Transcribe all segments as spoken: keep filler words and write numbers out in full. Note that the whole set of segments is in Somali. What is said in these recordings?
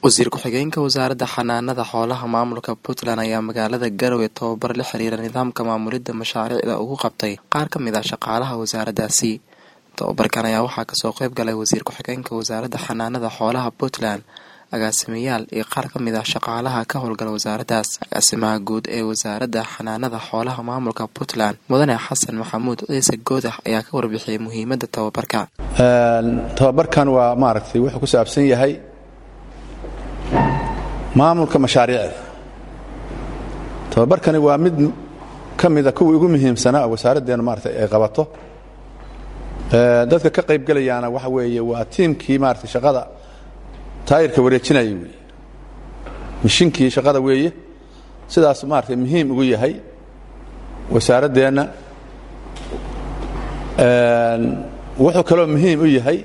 wasiir ku-xigeenka wasaaradda xanaanada xoolaha maamulka Puntland ayaa magaalada Garowe tababar la xiriira nidaamka maamulidda mashaariicda ugu qabtay qaar ka mid ah shaqaalaha wasaaraddaasi. Tababarkan ayaa waxaa kasoo qayb galay wasiir ku-xigeenka wasaaradda xanaanada xoolaha Puntland, agaasimayaal iyo qaar ka mid ah shaqaalaha ka howlgala wasaaraddaas. Agaasimaha guud ee wasaaradda xanaanada xoolaha maamulka Puntland, Mudane Xasan Maxamuud Ciise Goodax ayaa ka warbixiyay muhiimadda tababarka. tababarkan waa maaragtay wuxuu ku saabsan yahay maamulka mashaariicda. tababarkani waa mid ka mid ah kuwa ugu muhiimsanaa wasaaraddeena maaragtay ay qabato. dadka ka qayb galayaana waxa weeye waa tiimkii maaragtay shaqada taayirka wareejinayay weeye, mishinkii shaqada weeye. sidaas maaragtay muhiim ugu yahay wasaaraddeena. wuxuu kaloo muhiim u yahay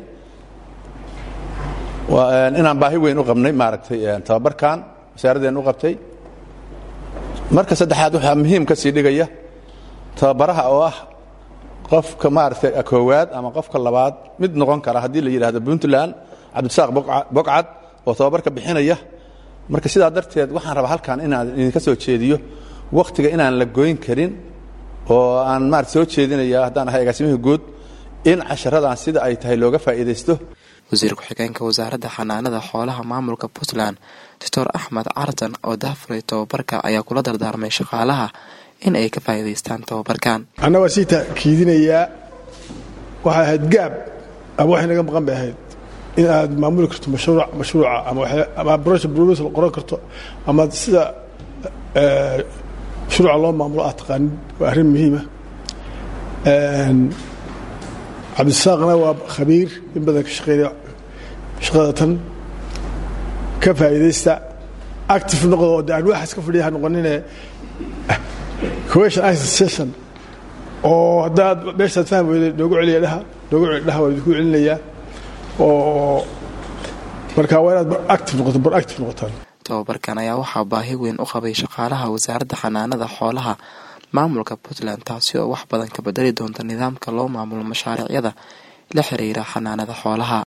inaan baahi weyn u qabnay maaragtay tababarkan wasaaraddeena u qabtay. marka saddexaad waxaa muhiim ka sii dhigaya tababaraha oo ah qofka maaragtay koowaad ama qofka labaad mid noqon kara haddii la yidhaahdo Puntland, Cabdisaaq Bogcad oo tababarka bixinaya. marka sidaa darteed waxaan rabaa halkan inaan idinka soo jeediyo wakhtiga inaan la goyn karin oo aan maaragtay soo jeedinaya haddaan ahay agaasimihii guud in casharadan sida ay tahay looga faa'iidaysto. wasiir ku-xigeenka wasaaradda xanaanada xoolaha maamulka Puntland, Doctor Axmed Cartan oo daahfuray tababarka ayaa kula dardaarmay shaqaalaha in ay ka faa'iidaystaan tababarkan. annaga sii taakiidinayaa waxay ahayd gaab ama waxay naga maqan bay ahayd in aad maamuli karto mashruuc mashruuca ama ama project proposal qoran karto ama sida mashruuca loo maamulo aad taqaanid waa arrin muhiim ah. cabdisaaqna waa khabiir in badan ka shaqeeya shaqada tan. ka faa'iidaysta active noqdo oo aan waxaas ka fadhiya noqonine question answer session oo haddaad meeshaad fahmi weyday noogu celiya dhaha noogu celi dhaha waa idinku celinayaa oo marka waa inaad active noqoto bar active noqotaan. tababarkan ayaa waxaa baahi weyn u qabay shaqaalaha wasaaradda xanaanada xoolaha maamulka Puntland, taasi oo wax badan ka bedeli doonta nidaamka loo maamulo mashaariicda la xiriira xanaanada xoolaha.